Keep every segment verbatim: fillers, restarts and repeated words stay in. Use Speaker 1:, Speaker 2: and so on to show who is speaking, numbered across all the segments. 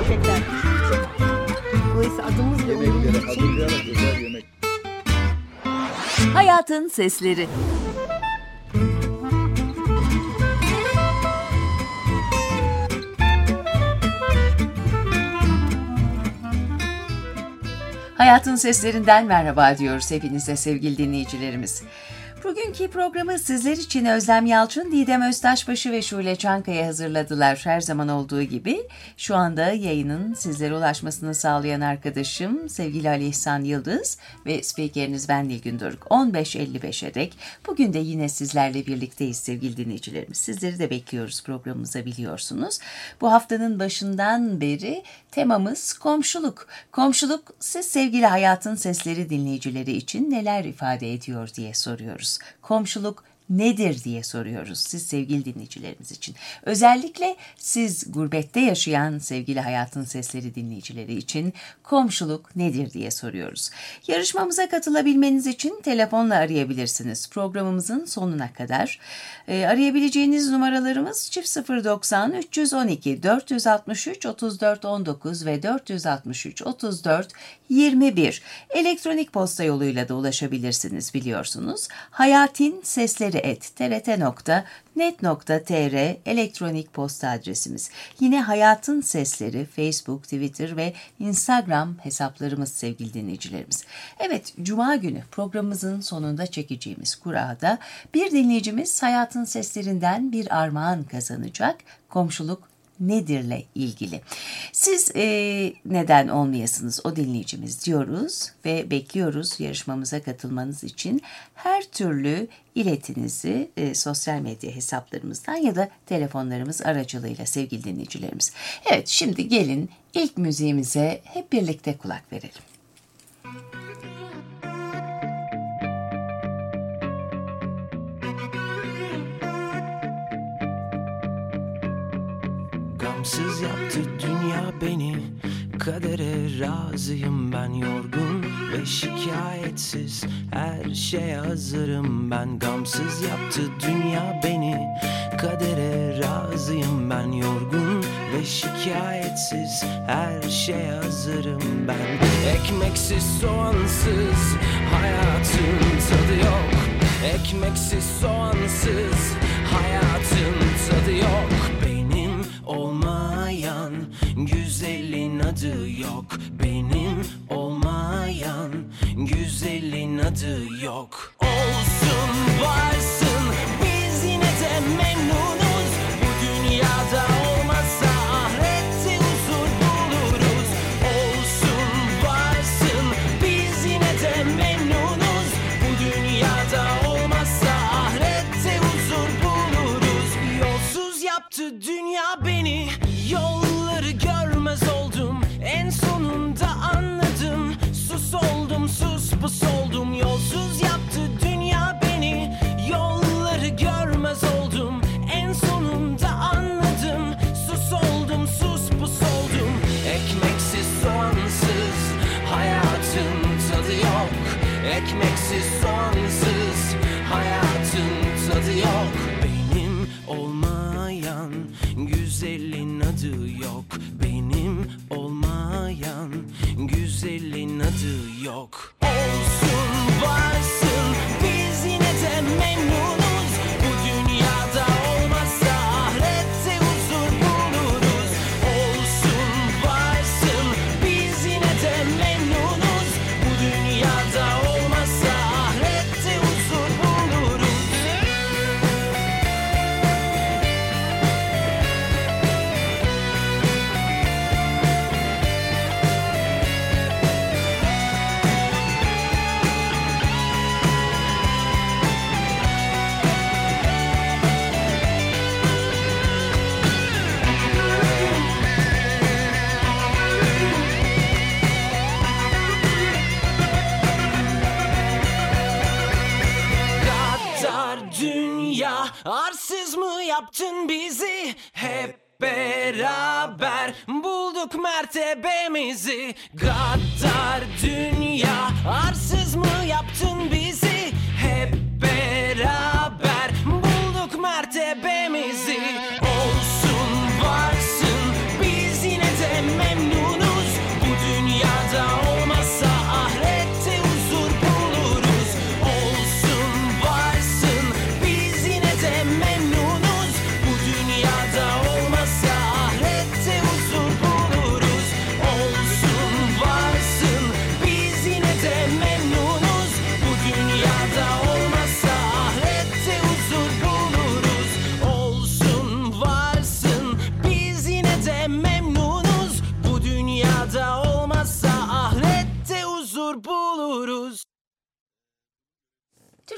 Speaker 1: gerçekten. Dolayısıyla adımızla uyumlu
Speaker 2: Yemeklere
Speaker 1: için.
Speaker 2: hazırlayarak özel yemek.
Speaker 3: Hayatın Sesleri. Hayatın Seslerinden merhaba diyoruz hepinize sevgili dinleyicilerimiz. Bugünkü programı sizler için Özlem Yalçın, Didem Öztaşbaşı ve Şule Çankaya hazırladılar. Her zaman olduğu gibi şu anda yayının sizlere ulaşmasını sağlayan arkadaşım sevgili Ali İhsan Yıldız ve spikeriniz ben Nilgün Doruk. on beş elli beşe dek bugün de yine sizlerle birlikteyiz sevgili dinleyicilerimiz. Sizleri de bekliyoruz programımıza, biliyorsunuz. Bu haftanın başından beri temamız komşuluk. Komşuluk siz sevgili Hayatın Sesleri dinleyicileri için neler ifade ediyor diye soruyoruz. Komşuluk nedir diye soruyoruz siz sevgili dinleyicilerimiz için. Özellikle siz gurbette yaşayan sevgili Hayatın Sesleri dinleyicileri için komşuluk nedir diye soruyoruz. Yarışmamıza katılabilmeniz için telefonla arayabilirsiniz programımızın sonuna kadar. E, arayabileceğiniz numaralarımız çift sıfır doksan üç yüz on iki dört yüz altmış üç otuz dört on dokuz ve dört yüz altmış üç otuz dört yirmi bir. Elektronik posta yoluyla da ulaşabilirsiniz biliyorsunuz. Hayatin Sesleri et t r t nokta net nokta t r elektronik posta adresimiz. Yine Hayatın Sesleri Facebook, Twitter ve Instagram hesaplarımız sevgili dinleyicilerimiz. Evet, Cuma günü programımızın sonunda çekeceğimiz kurada bir dinleyicimiz Hayatın Seslerinden bir armağan kazanacak. Komşuluk nedirle ilgili. Siz e, neden olmayasınız o dinleyicimiz diyoruz ve bekliyoruz yarışmamıza katılmanız için her türlü iletinizi e, sosyal medya hesaplarımızdan ya da telefonlarımız aracılığıyla sevgili dinleyicilerimiz. Evet, şimdi gelin ilk müziğimize hep birlikte kulak verelim.
Speaker 4: Gamsız yaptı dünya beni, kadere razıyım ben, yorgun ve şikayetsiz her şeye hazırım ben. Gamsız yaptı dünya beni, kadere razıyım ben, yorgun ve şikayetsiz her şeye hazırım ben. Ekmeksiz soğansız hayatın tadı yok, ekmeksiz soğansız hayatın tadı yok. Benim olmayan güzelin adı yok, benim olmayan güzelin adı yok. Olsun varsın biz yine de memnunuz, bu dünyada olmazsa ahirette huzur buluruz. Olsun varsın biz yine de memnunuz, bu dünyada olmazsa ahirette huzur buluruz. Yolsuz yaptı dünya beni, yolları görmez oldum, en sonunda anladım. Sus oldum, sus pus oldum. Yolsuz yaptı dünya beni, yolları görmez oldum, en sonunda anladım. Sus oldum, sus pus oldum. Ekmeksiz soğansız hayatın tadı yok, ekmeksiz soğansız hayatın tadı yok. Benim olmayan güzelin adı yok, benim olmayan güzelin adı yok. Olsun varsın biz yine de memnunuz, bu dünyada olmazsa ahirette huzur buluruz. Olsun varsın biz yine de memnunuz, bu dünyada olmazsa ahirette huzur buluruz. Dünya arsız mı yaptın bizi? Hep beraber bulduk mertebemizi. Gaddar dünya arsız mı yaptın bizi? Hep beraber bulduk mertebemizi. Olsun varsın biz yine de memnunuz,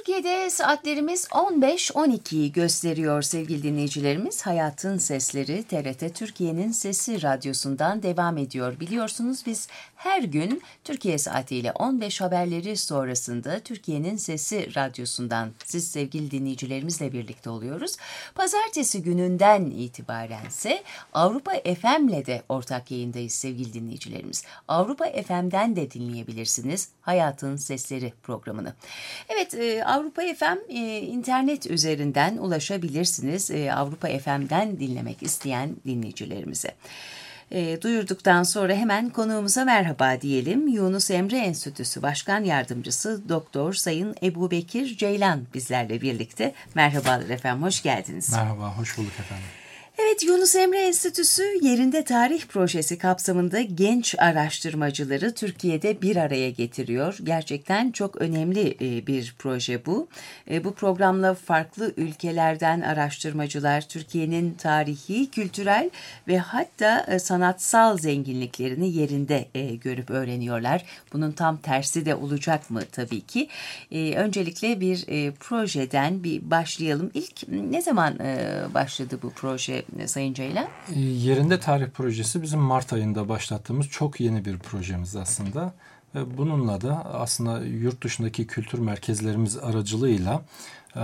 Speaker 3: Türkiye'de saatlerimiz on beş on ikiyi gösteriyor sevgili dinleyicilerimiz. Hayatın Sesleri T R T Türkiye'nin Sesi Radyosu'ndan devam ediyor. Biliyorsunuz biz her gün Türkiye saatiyle on beş haberleri sonrasında Türkiye'nin Sesi Radyosu'ndan siz sevgili dinleyicilerimizle birlikte oluyoruz. Pazartesi gününden itibarense Avrupa F M'le de ortak yayındayız sevgili dinleyicilerimiz. Avrupa F M'den de dinleyebilirsiniz Hayatın Sesleri programını. Evet, e, Avrupa F M e, internet üzerinden ulaşabilirsiniz e, Avrupa F M'den dinlemek isteyen dinleyicilerimize. E, duyurduktan sonra hemen konuğumuza merhaba diyelim. Yunus Emre Enstitüsü Başkan Yardımcısı Doktor Sayın Ebubekir Ceylan bizlerle birlikte. Merhabalar efendim, hoş geldiniz.
Speaker 2: Merhaba, hoş bulduk efendim.
Speaker 3: Evet, Yunus Emre Enstitüsü Yerinde Tarih Projesi kapsamında genç araştırmacıları Türkiye'de bir araya getiriyor. Gerçekten çok önemli bir proje bu. Bu programla farklı ülkelerden araştırmacılar Türkiye'nin tarihi, kültürel ve hatta sanatsal zenginliklerini yerinde görüp öğreniyorlar. Bunun tam tersi de olacak mı tabii ki. Öncelikle bir projeden bir başlayalım. İlk ne zaman başladı bu proje Sayın Ceylan?
Speaker 2: Yerinde Tarih Projesi bizim Mart ayında başlattığımız çok yeni bir projemiz aslında. Ve bununla da aslında yurt dışındaki kültür merkezlerimiz aracılığıyla e,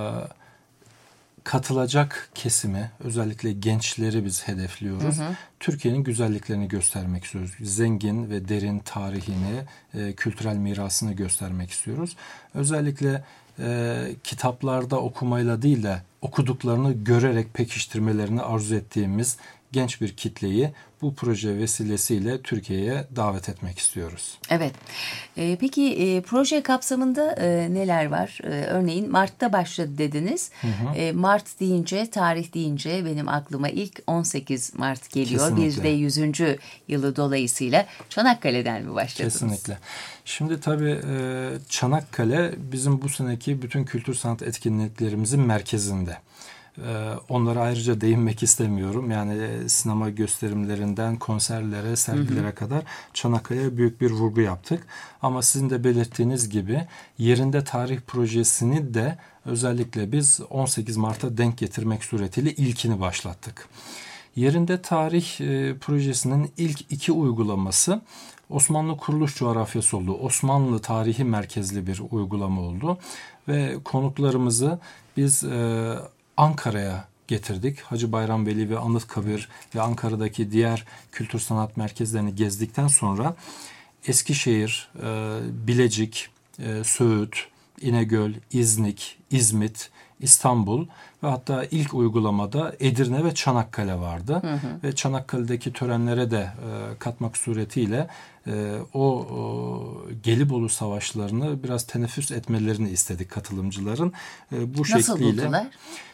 Speaker 2: katılacak kesimi, özellikle gençleri biz hedefliyoruz. Hı hı. Türkiye'nin güzelliklerini göstermek istiyoruz. Zengin ve derin tarihini, e, kültürel mirasını göstermek istiyoruz. Özellikle e, kitaplarda okumayla değil de okuduklarını görerek pekiştirmelerini arzu ettiğimiz genç bir kitleyi bu proje vesilesiyle Türkiye'ye davet etmek istiyoruz.
Speaker 3: Evet. E, peki e, proje kapsamında e, neler var? E, örneğin Mart'ta başladı dediniz. Hı hı. E, Mart deyince, tarih deyince benim aklıma ilk on sekiz Mart geliyor.
Speaker 2: Kesinlikle.
Speaker 3: Bir de yüzüncü yılı dolayısıyla Çanakkale'den mi başladınız?
Speaker 2: Kesinlikle. Şimdi tabii e, Çanakkale bizim bu seneki bütün kültür sanat etkinliklerimizin merkezinde. Onlara ayrıca değinmek istemiyorum. Yani sinema gösterimlerinden konserlere, sergilere hı hı. kadar Çanakkale'ye büyük bir vurgu yaptık. Ama sizin de belirttiğiniz gibi Yerinde Tarih Projesi'ni de özellikle biz on sekiz Mart'a denk getirmek suretiyle ilkini başlattık. Yerinde Tarih e, Projesi'nin ilk iki uygulaması Osmanlı kuruluş coğrafyası oldu. Osmanlı tarihi merkezli bir uygulama oldu. Ve konuklarımızı biz e, Ankara'ya getirdik. Hacı Bayram Veli ve Anıtkabir ve Ankara'daki diğer kültür sanat merkezlerini gezdikten sonra Eskişehir, Bilecik, Söğüt, İnegöl, İznik, İzmit, İstanbul ve hatta ilk uygulamada Edirne ve Çanakkale vardı. Hı hı. Ve Çanakkale'deki törenlere de katmak suretiyle o Gelibolu savaşlarını biraz teneffüs etmelerini istedik katılımcıların. Bu
Speaker 3: Nasıl
Speaker 2: şekliyle.
Speaker 3: buldular?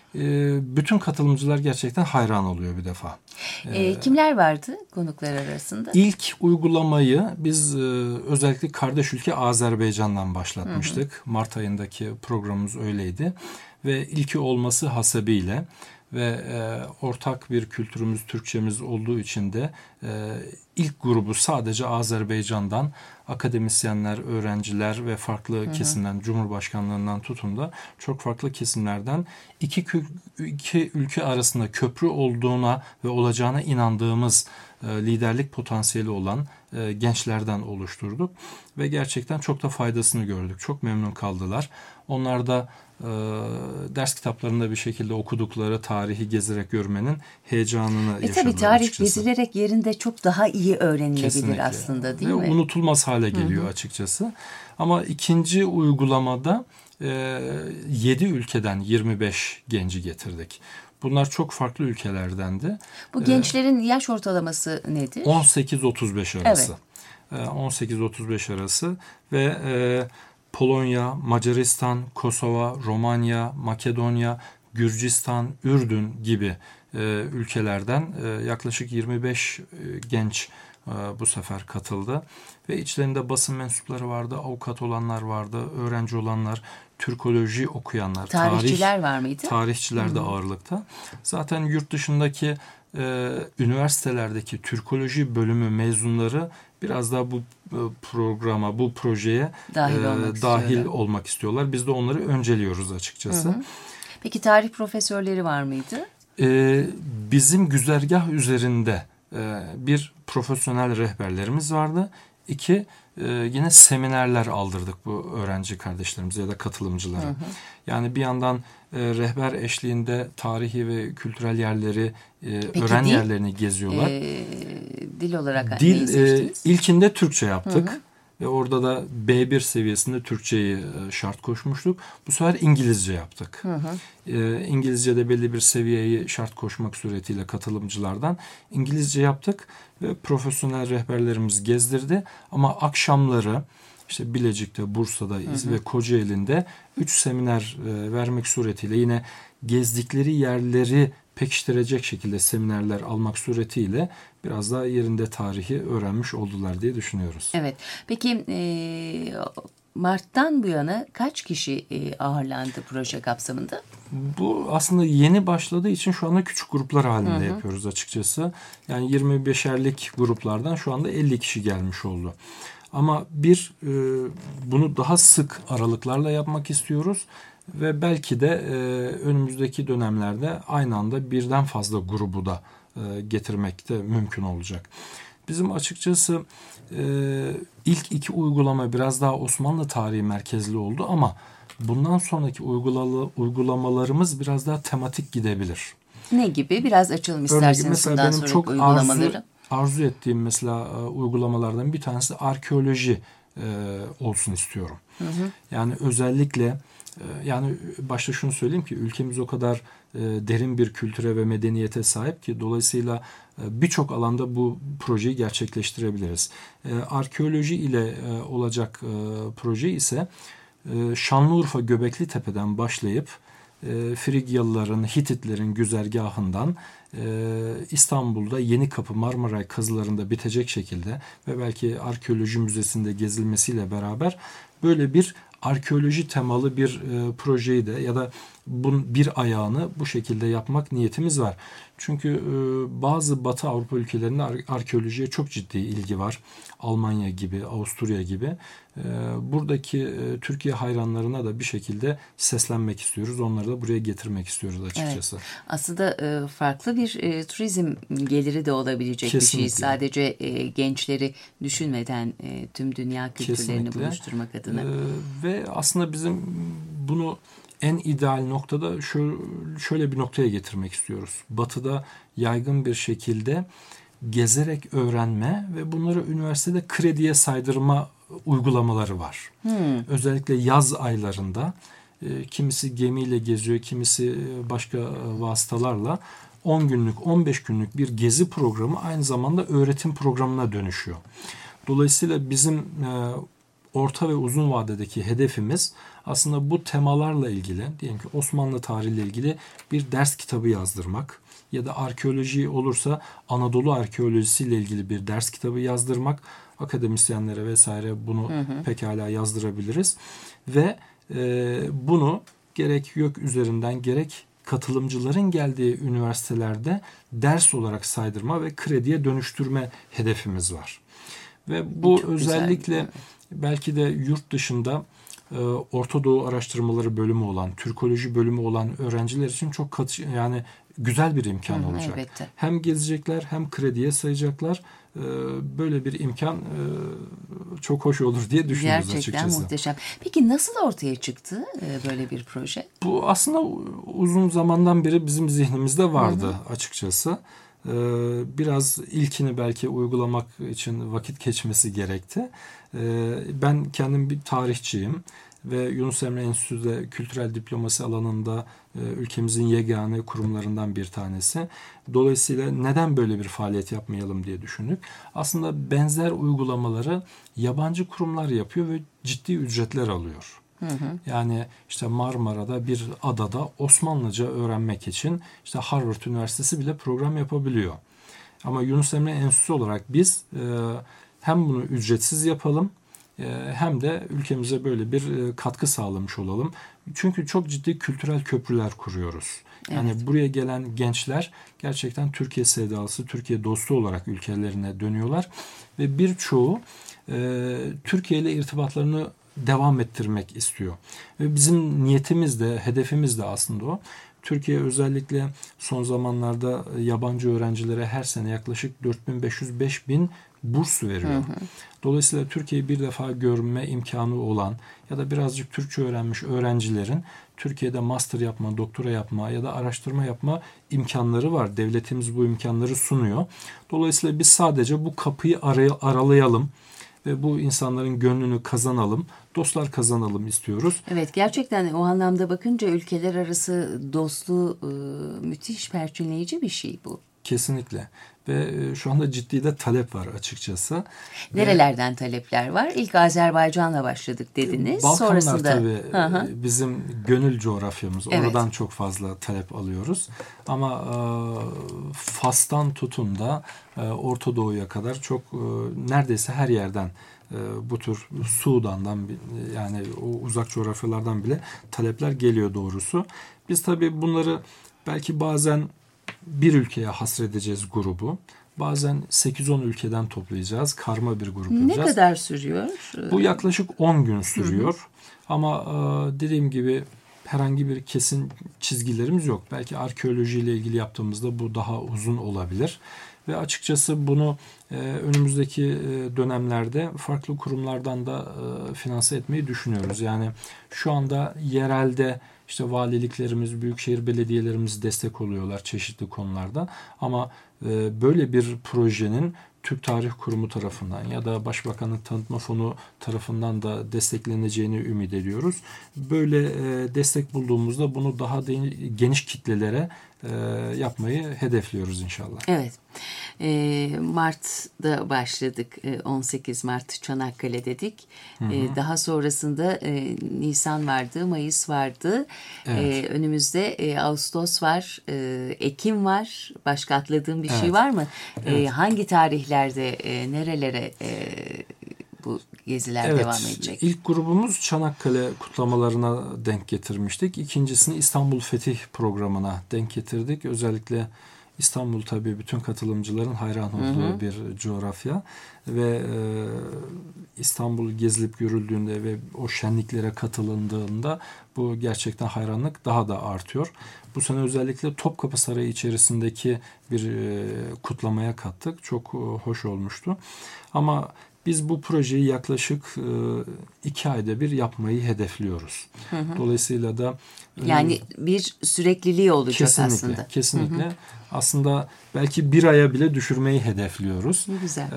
Speaker 2: Bütün katılımcılar gerçekten hayran oluyor bir defa.
Speaker 3: E, kimler vardı konuklar arasında?
Speaker 2: İlk uygulamayı biz özellikle kardeş ülke Azerbaycan'dan başlatmıştık. Hı hı. Mart ayındaki programımız öyleydi. Ve ilki olması hasebiyle ve e, ortak bir kültürümüz, Türkçemiz olduğu için de e, ilk grubu sadece Azerbaycan'dan akademisyenler, öğrenciler ve farklı hı hı. kesimden, Cumhurbaşkanlığından tutun da çok farklı kesimlerden iki, iki ülke arasında köprü olduğuna ve olacağına inandığımız e, liderlik potansiyeli olan e, gençlerden oluşturduk. Ve gerçekten çok da faydasını gördük. Çok memnun kaldılar. Onlar da e, ders kitaplarında bir şekilde okudukları tarihi gezerek görmenin heyecanını
Speaker 3: e,
Speaker 2: yaşadılar
Speaker 3: tabii tarih
Speaker 2: açıkçası.
Speaker 3: Gezilerek yerinde çok daha iyi öğrenilebilir kesinlikle. Aslında değil
Speaker 2: Ve
Speaker 3: mi?
Speaker 2: unutulmaz hale geliyor hı hı. açıkçası. Ama ikinci uygulamada e, yedi ülkeden yirmi beş genci getirdik. Bunlar çok farklı ülkelerdendi.
Speaker 3: Bu gençlerin ee, yaş ortalaması nedir?
Speaker 2: on sekiz otuz beş arası.
Speaker 3: Evet.
Speaker 2: on sekiz otuz beş arası ve e, Polonya, Macaristan, Kosova, Romanya, Makedonya, Gürcistan, Ürdün gibi e, ülkelerden e, yaklaşık yirmi beş e, genç e, bu sefer katıldı. Ve içlerinde basın mensupları vardı, avukat olanlar vardı, öğrenci olanlar, Türkoloji okuyanlar.
Speaker 3: Tarihçiler
Speaker 2: tarih,
Speaker 3: var mıydı?
Speaker 2: Tarihçiler de ağırlıkta. Zaten yurt dışındaki e, üniversitelerdeki Türkoloji bölümü mezunları biraz daha bu programa, bu projeye
Speaker 3: dahil,
Speaker 2: e,
Speaker 3: olmak,
Speaker 2: dahil
Speaker 3: istiyorlar.
Speaker 2: olmak istiyorlar. Biz de onları önceliyoruz açıkçası.
Speaker 3: Hı hı. Peki tarih profesörleri var mıydı?
Speaker 2: E, bizim güzergah üzerinde e, bir profesyonel rehberlerimiz vardı. İki, e, yine seminerler aldırdık bu öğrenci kardeşlerimize ya da katılımcılara. Hı hı. Yani bir yandan e, rehber eşliğinde tarihi ve kültürel yerleri, e, öğren
Speaker 3: dil,
Speaker 2: yerlerini geziyorlar.
Speaker 3: E, dil olarak
Speaker 2: dil e, ilkinde Türkçe yaptık. Hı hı. Ve orada da B bir seviyesinde Türkçeyi şart koşmuştuk. Bu sefer İngilizce yaptık. Hı hı. E, İngilizce'de belli bir seviyeyi şart koşmak suretiyle katılımcılardan İngilizce yaptık ve profesyonel rehberlerimiz gezdirdi. Ama akşamları işte Bilecik'te, Bursa'da hı hı. ve Kocaeli'nde üç seminer e, vermek suretiyle yine gezdikleri yerleri pekiştirecek şekilde seminerler almak suretiyle biraz daha yerinde tarihi öğrenmiş oldular diye düşünüyoruz.
Speaker 3: Evet. Peki e, Mart'tan bu yana kaç kişi e, ağırlandı proje kapsamında?
Speaker 2: Bu aslında yeni başladığı için şu anda küçük gruplar halinde hı hı. yapıyoruz açıkçası. Yani yirmi beşerlik gruplardan şu anda elli kişi gelmiş oldu. Ama bir e, bunu daha sık aralıklarla yapmak istiyoruz. Ve belki de e, önümüzdeki dönemlerde aynı anda birden fazla grubu da e, getirmek de mümkün olacak. Bizim açıkçası e, ilk iki uygulama biraz daha Osmanlı tarihi merkezli oldu ama bundan sonraki uygulamalarımız biraz daha tematik gidebilir.
Speaker 3: Ne gibi? Biraz açalım isterseniz bundan sonraki uygulamaları.
Speaker 2: Arzu, arzu ettiğim mesela e, uygulamalardan bir tanesi arkeoloji e, olsun istiyorum. Hı hı. Yani özellikle yani başta şunu söyleyeyim ki ülkemiz o kadar e, derin bir kültüre ve medeniyete sahip ki dolayısıyla e, birçok alanda bu projeyi gerçekleştirebiliriz. E, arkeoloji ile e, olacak e, proje ise e, Şanlıurfa Göbekli Tepe'den başlayıp e, Frigyalıların, Hititlerin güzergahından e, İstanbul'da Yenikapı Marmaray kazılarında bitecek şekilde ve belki arkeoloji müzesinde gezilmesiyle beraber böyle bir arkeoloji temalı bir e, projeyi de ya da bunun bir ayağını bu şekilde yapmak niyetimiz var. Çünkü e, bazı Batı Avrupa ülkelerinde ar- arkeolojiye çok ciddi ilgi var. Almanya gibi, Avusturya gibi. E, buradaki e, Türkiye hayranlarına da bir şekilde seslenmek istiyoruz. Onları da buraya getirmek istiyoruz açıkçası.
Speaker 3: Evet. Aslında e, farklı bir e, turizm geliri de olabilecek
Speaker 2: Kesinlikle.
Speaker 3: bir şey. Sadece e, gençleri düşünmeden e, tüm dünya kültürlerini
Speaker 2: Kesinlikle.
Speaker 3: buluşturmak adına.
Speaker 2: E, ve aslında bizim bunu en ideal noktada şöyle bir noktaya getirmek istiyoruz. Batı'da yaygın bir şekilde gezerek öğrenme ve bunları üniversitede krediye saydırma uygulamaları var. Hmm. Özellikle yaz aylarında kimisi gemiyle geziyor, kimisi başka vasıtalarla on günlük, on beş günlük bir gezi programı aynı zamanda öğretim programına dönüşüyor. Dolayısıyla bizim orta ve uzun vadedeki hedefimiz aslında bu temalarla ilgili, diyelim ki Osmanlı tarihiyle ilgili bir ders kitabı yazdırmak ya da arkeoloji olursa Anadolu arkeolojisiyle ilgili bir ders kitabı yazdırmak, akademisyenlere vesaire bunu hı hı. pekala yazdırabiliriz ve e, bunu gerek YÖK üzerinden gerek katılımcıların geldiği üniversitelerde ders olarak saydırma ve krediye dönüştürme hedefimiz var. Ve bu çok özellikle güzel. Belki de yurt dışında e, Orta Doğu Araştırmaları bölümü olan, Türkoloji bölümü olan öğrenciler için çok katı, yani güzel bir imkan Hı, olacak. Elbette. Hem gezecekler hem krediye sayacaklar. E, böyle bir imkan e, çok hoş olur diye düşünüyoruz
Speaker 3: Gerçekten
Speaker 2: açıkçası.
Speaker 3: Gerçekten muhteşem. Peki nasıl ortaya çıktı e, böyle bir proje?
Speaker 2: Bu aslında uzun zamandan beri bizim zihnimizde vardı Hı -hı. açıkçası. Biraz ilkini belki uygulamak için vakit geçmesi gerekti. Ben kendim bir tarihçiyim ve Yunus Emre Enstitüsü'de kültürel diplomasi alanında ülkemizin yegane kurumlarından bir tanesi. Dolayısıyla neden böyle bir faaliyet yapmayalım diye düşündük. Aslında benzer uygulamaları yabancı kurumlar yapıyor ve ciddi ücretler alıyor. Hı hı. Yani işte Marmara'da bir adada Osmanlıca öğrenmek için işte Harvard Üniversitesi bile program yapabiliyor. Ama Yunus Emre Enstitüsü olarak biz e, hem bunu ücretsiz yapalım e, hem de ülkemize böyle bir e, katkı sağlamış olalım. Çünkü çok ciddi kültürel köprüler kuruyoruz. Yani evet. Buraya gelen gençler gerçekten Türkiye sevdalısı, Türkiye dostu olarak ülkelerine dönüyorlar. Ve birçoğu e, Türkiye ile irtibatlarını devam ettirmek istiyor. Ve bizim niyetimiz de, hedefimiz de aslında o. Türkiye özellikle son zamanlarda yabancı öğrencilere her sene yaklaşık dört bin beş yüz beş bin burs veriyor. Hı hı. Dolayısıyla Türkiye'yi bir defa görme imkanı olan ya da birazcık Türkçe öğrenmiş öğrencilerin Türkiye'de master yapma, doktora yapma ya da araştırma yapma imkanları var. Devletimiz bu imkanları sunuyor. Dolayısıyla biz sadece bu kapıyı aray- aralayalım ve bu insanların gönlünü kazanalım, dostlar kazanalım istiyoruz.
Speaker 3: Evet, gerçekten o anlamda bakınca ülkeler arası dostluğu e, müthiş perçinleyici bir şey bu.
Speaker 2: Kesinlikle. Ve şu anda ciddi de talep var açıkçası.
Speaker 3: Nerelerden Ve, talepler var? İlk Azerbaycan'la başladık dediniz.
Speaker 2: Balkanlar
Speaker 3: Sonrasında
Speaker 2: tabii
Speaker 3: Hı-hı.
Speaker 2: bizim gönül coğrafyamız.
Speaker 3: Evet.
Speaker 2: Oradan çok fazla talep alıyoruz. Ama e, Fas'tan tutun da e, Orta Doğu'ya kadar çok e, neredeyse her yerden e, bu tür Sudan'dan yani o uzak coğrafyalardan bile talepler geliyor doğrusu. Biz tabii bunları belki bazen bir ülkeye hasredeceğiz grubu. Bazen sekiz on ülkeden toplayacağız. Karma bir grup yapacağız.
Speaker 3: Ne kadar sürüyor?
Speaker 2: Bu yaklaşık on gün sürüyor. Hı hı. Ama dediğim gibi herhangi bir kesin çizgilerimiz yok. Belki arkeolojiyle ilgili yaptığımızda bu daha uzun olabilir. Ve açıkçası bunu önümüzdeki dönemlerde farklı kurumlardan da finanse etmeyi düşünüyoruz. Yani şu anda yerelde İşte valiliklerimiz, büyükşehir belediyelerimiz destek oluyorlar çeşitli konularda. Ama e, böyle bir projenin Türk Tarih Kurumu tarafından ya da Başbakanlık Tanıtma Fonu tarafından da destekleneceğini ümit ediyoruz. Böyle e, destek bulduğumuzda bunu daha de, geniş kitlelere e, yapmayı hedefliyoruz inşallah.
Speaker 3: Evet. E, Mart'da başladık. E, on sekiz Mart Çanakkale dedik. Hı hı. E, daha sonrasında e, Nisan vardı, Mayıs vardı. Evet. E, önümüzde e, Ağustos var, e, Ekim var. Başka atladığım bir evet. şey var mı? Evet. E, hangi tarihlerde, e, nerelere e, bu geziler
Speaker 2: evet,
Speaker 3: devam edecek?
Speaker 2: İlk grubumuz Çanakkale kutlamalarına denk getirmiştik. İkincisini İstanbul Fetih programına denk getirdik. Özellikle İstanbul tabii bütün katılımcıların hayran olduğu hı hı. bir coğrafya ve e, İstanbul gezilip görüldüğünde ve o şenliklere katılındığında bu gerçekten hayranlık daha da artıyor. Bu sene özellikle Topkapı Sarayı içerisindeki bir e, kutlamaya kattık. Çok e, hoş olmuştu. Ama biz bu projeyi yaklaşık e, iki ayda bir yapmayı hedefliyoruz. Hı hı. Dolayısıyla da
Speaker 3: yani bir sürekliliği olacak
Speaker 2: kesinlikle,
Speaker 3: aslında.
Speaker 2: Kesinlikle. Hı hı. Aslında belki bir aya bile düşürmeyi hedefliyoruz.
Speaker 3: Ne güzel.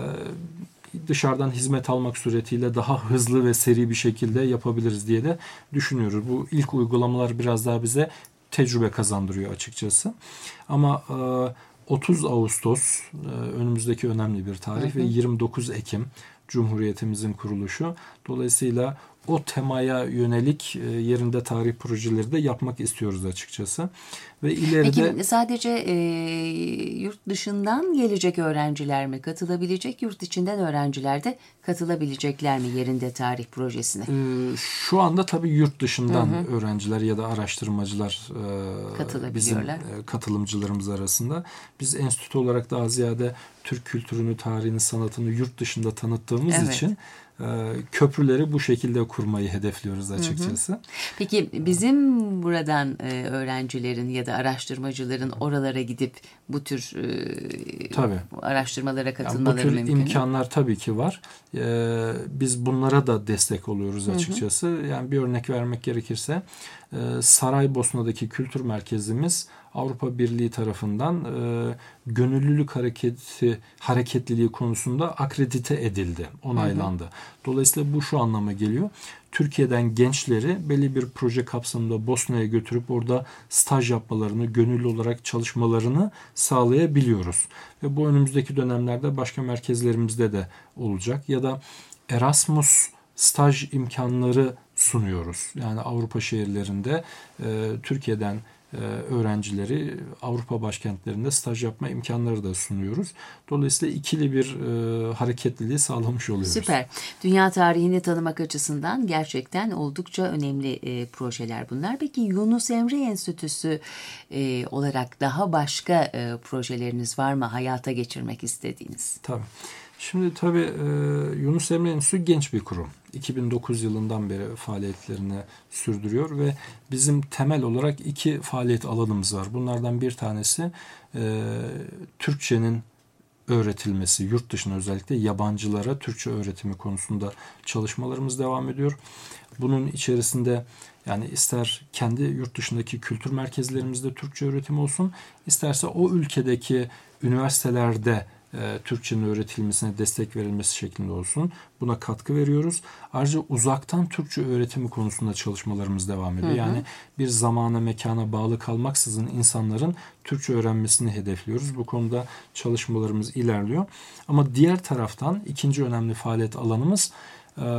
Speaker 2: Ee, dışarıdan hizmet almak suretiyle daha hızlı ve seri bir şekilde yapabiliriz diye de düşünüyoruz. Bu ilk uygulamalar biraz daha bize tecrübe kazandırıyor açıkçası. Ama e, otuz Ağustos e, önümüzdeki önemli bir tarih hı hı. ve yirmi dokuz Ekim Cumhuriyetimizin kuruluşu. Dolayısıyla o temaya yönelik yerinde tarih projeleri de yapmak istiyoruz açıkçası. Ve ileride
Speaker 3: Peki sadece e, yurt dışından gelecek öğrenciler mi katılabilecek, yurt içinden öğrenciler de katılabilecekler mi yerinde tarih projesine?
Speaker 2: E, şu anda tabii yurt dışından hı hı. öğrenciler ya da araştırmacılar e, bizim e, katılımcılarımız arasında. Biz enstitü olarak daha ziyade Türk kültürünü, tarihini, sanatını yurt dışında tanıttığımız evet. için köprüleri bu şekilde kurmayı hedefliyoruz açıkçası. Hı hı.
Speaker 3: Peki bizim buradan e, öğrencilerin ya da araştırmacıların oralara gidip bu tür e, tabii. araştırmalara katılmaları
Speaker 2: yani bu tür
Speaker 3: mümkün mü?
Speaker 2: imkanlar tabii ki var. Ee, biz bunlara da destek oluyoruz açıkçası. Hı hı. Yani bir örnek vermek gerekirse e, Saraybosna'daki kültür merkezimiz Avrupa Birliği tarafından e, gönüllülük hareketi hareketliliği konusunda akredite edildi, onaylandı. Hı hı. Dolayısıyla bu şu anlama geliyor. Türkiye'den gençleri belli bir proje kapsamında Bosna'ya götürüp orada staj yapmalarını, gönüllü olarak çalışmalarını sağlayabiliyoruz. Ve bu önümüzdeki dönemlerde başka merkezlerimizde de olacak. Ya da Erasmus staj imkanları sunuyoruz. Yani Avrupa şehirlerinde e, Türkiye'den e, öğrencileri Avrupa başkentlerinde staj yapma imkanları da sunuyoruz. Dolayısıyla ikili bir e, hareketliliği sağlamış oluyoruz.
Speaker 3: Süper. Dünya tarihini tanımak açısından gerçekten oldukça önemli e, projeler bunlar. Peki Yunus Emre Enstitüsü e, olarak daha başka e, projeleriniz var mı hayata geçirmek istediğiniz?
Speaker 2: Tabii. Şimdi tabii e, Yunus Emre Enstitüsü genç bir kurum. iki bin dokuz yılından beri faaliyetlerini sürdürüyor ve bizim temel olarak iki faaliyet alanımız var. Bunlardan bir tanesi e, Türkçenin öğretilmesi, yurt dışına özellikle yabancılara Türkçe öğretimi konusunda çalışmalarımız devam ediyor. Bunun içerisinde yani ister kendi yurt dışındaki kültür merkezlerimizde Türkçe öğretim olsun, isterse o ülkedeki üniversitelerde e, Türkçenin öğretilmesine destek verilmesi şeklinde olsun. Buna katkı veriyoruz. Ayrıca uzaktan Türkçe öğretimi konusunda çalışmalarımız devam ediyor. Hı hı. Yani bir zamana, mekana bağlı kalmaksızın insanların Türkçe öğrenmesini hedefliyoruz. Bu konuda çalışmalarımız ilerliyor. Ama diğer taraftan ikinci önemli faaliyet alanımız e,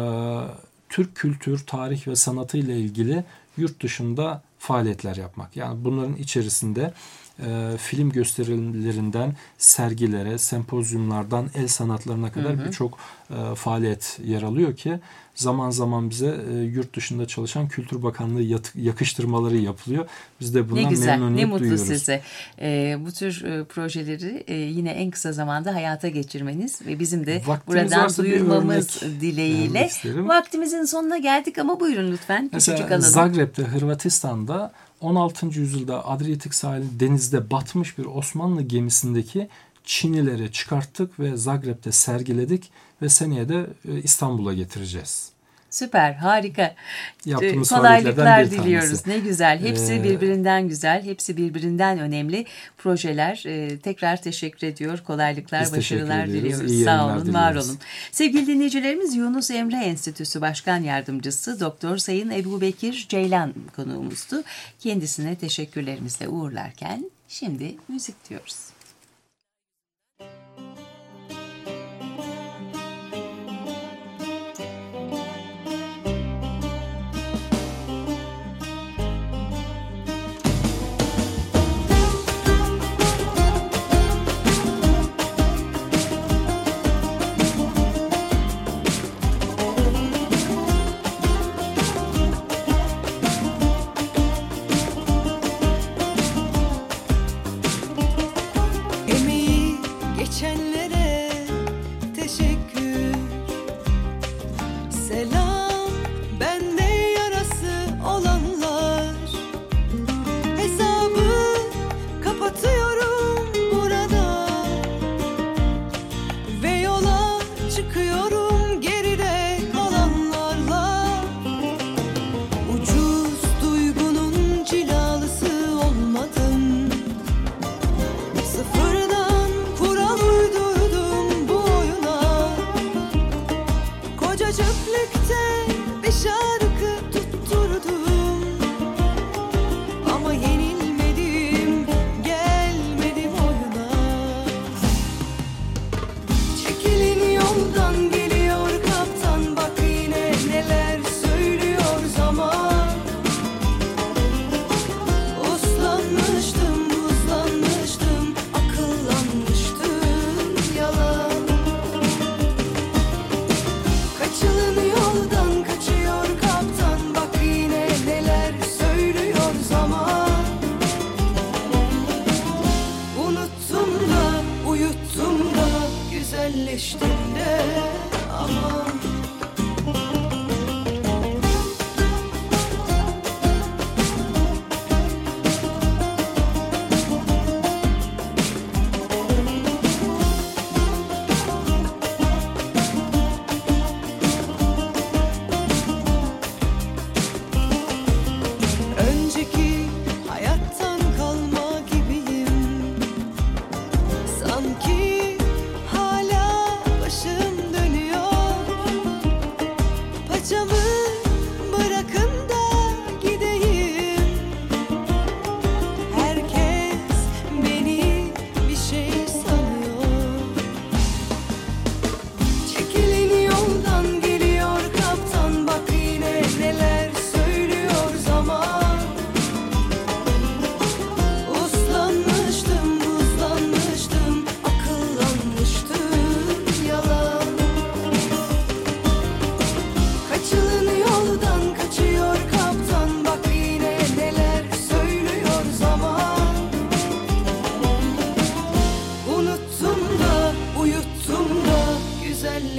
Speaker 2: Türk kültür, tarih ve sanatı ile ilgili yurt dışında faaliyetler yapmak. Yani bunların içerisinde e, film gösterilerinden sergilere, sempozyumlardan el sanatlarına kadar birçok e, faaliyet yer alıyor ki zaman zaman bize e, yurt dışında çalışan Kültür Bakanlığı yat, yakıştırmaları yapılıyor. Biz de bundan
Speaker 3: ne güzel,
Speaker 2: memnuniyet
Speaker 3: ne mutlu
Speaker 2: duyuyoruz.
Speaker 3: Size. E, bu tür e, projeleri e, yine en kısa zamanda hayata geçirmeniz ve bizim de
Speaker 2: Vaktimiz
Speaker 3: buradan duyurmamız dileğiyle.
Speaker 2: isterim.
Speaker 3: Vaktimizin sonuna geldik ama buyurun lütfen.
Speaker 2: Mesela
Speaker 3: Küçücük alalım.
Speaker 2: Zagreb'de, Hırvatistan'da on altıncı yüzyılda Adriyatik sahili denizde batmış bir Osmanlı gemisindeki Çinileri çıkarttık ve Zagreb'de sergiledik ve seneye de İstanbul'a getireceğiz.
Speaker 3: Süper, harika.
Speaker 2: Yaptığımız
Speaker 3: kolaylıklar diliyoruz. Ne güzel. Hepsi
Speaker 2: Ee,
Speaker 3: birbirinden güzel, hepsi birbirinden önemli projeler. Ee, tekrar teşekkür ediyor. Kolaylıklar,
Speaker 2: Biz
Speaker 3: başarılar
Speaker 2: teşekkür ediyoruz.
Speaker 3: diliyoruz.
Speaker 2: İyi
Speaker 3: Sağ
Speaker 2: yayınlar
Speaker 3: olun, var
Speaker 2: diliyoruz.
Speaker 3: olun. Sevgili dinleyicilerimiz, Yunus Emre Enstitüsü Başkan Yardımcısı Doktor Sayın Ebubekir Ceylan konuğumuzdu. Kendisine teşekkürlerimizle uğurlarken şimdi müzik diyoruz.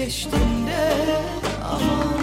Speaker 5: güzelleştin de aman.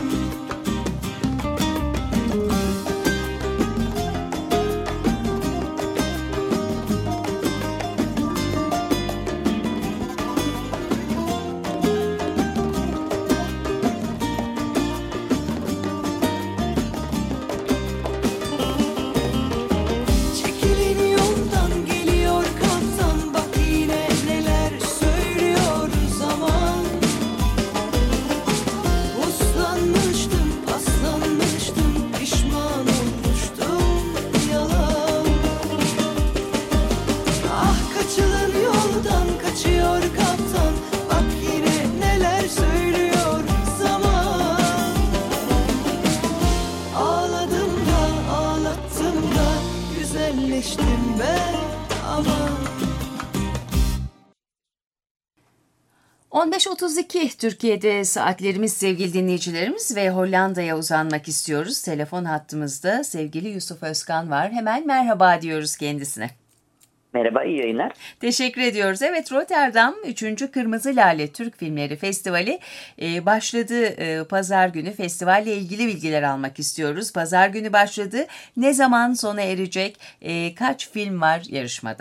Speaker 3: on beş otuz iki Türkiye'de saatlerimiz sevgili dinleyicilerimiz ve Hollanda'ya uzanmak istiyoruz. Telefon hattımızda sevgili Yusuf Özkan var. Hemen merhaba diyoruz kendisine.
Speaker 6: Merhaba, iyi yayınlar.
Speaker 3: Teşekkür ediyoruz. Evet, Rotterdam üçüncü Kırmızı Lale Türk Filmleri Festivali e, başladı. E, Pazar günü festivalle ilgili bilgiler almak istiyoruz. Pazar günü başladı. Ne zaman sona erecek? E, kaç film var yarışmada?